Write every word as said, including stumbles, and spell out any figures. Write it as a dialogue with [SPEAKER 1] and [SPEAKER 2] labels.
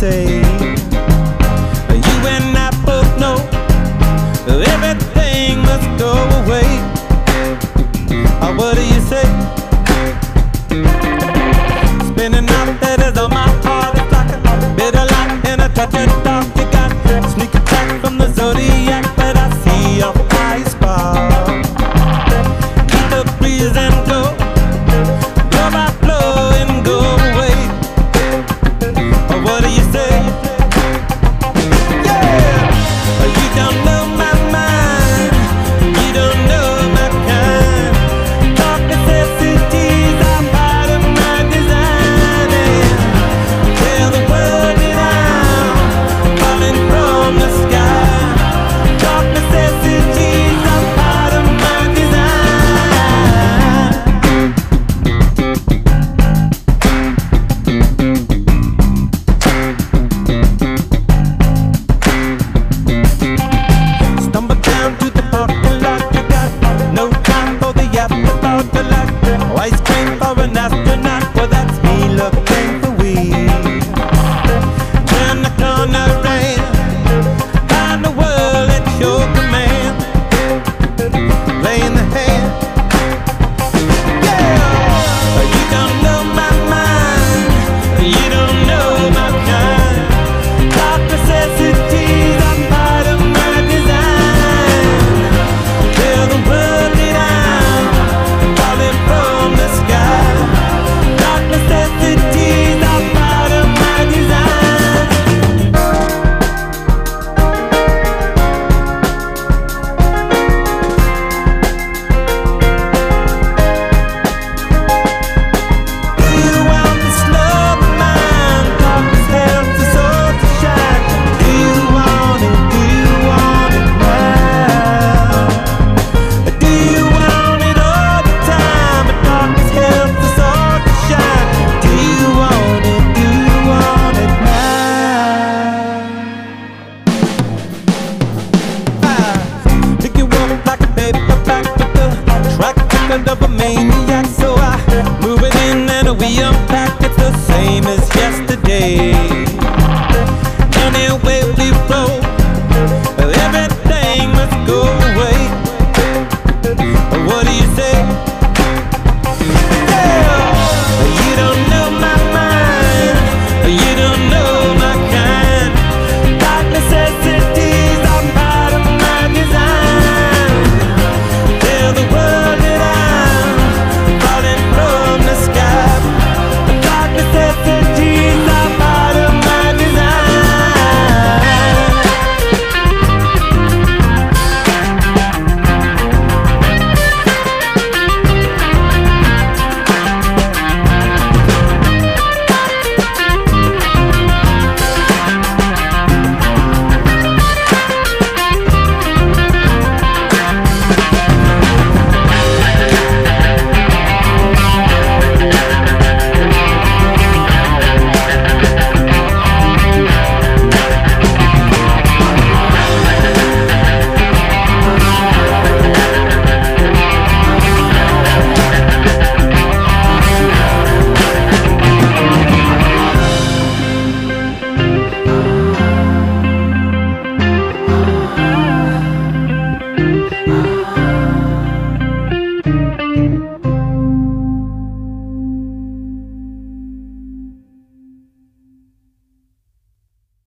[SPEAKER 1] say? You and I both know everything must go away. Or what do you say? Spinning out letters on my heart, it's like a bitter light and a touch of dark. You got sneak attack from the zodiac, but I see your eyes spark. Keep the breeze and go, blow by blow and go away. Or what do you say? Yeah! You don't know my mind, you don't know my kind. Dark necessities are part of my design. And tell the world that I'm falling from the sky. Dark necessities are part of my Stumble down to the parking lot, you got no time for the afterthought. The light, ice cream for an astronaut, well that's me looking for weed. Turn the corner and find the world at your command. Playing the hand. Yeah! You don't know my mind, you don't know my kind. Dark necessities are part of my design. Tell the world that I'm falling from the sky. Dark necessities are part of my design. Do you want this love of mine? Darkness helps us all to shine. Do you want it? Do you want it now? Do you want it all the time? But darkness helps us all to shine. Do you want it? Do you want it now? Ah, pick you up like a paperback with the track record of a maniac. So I move it in and we unpack. It's the same as yesterday.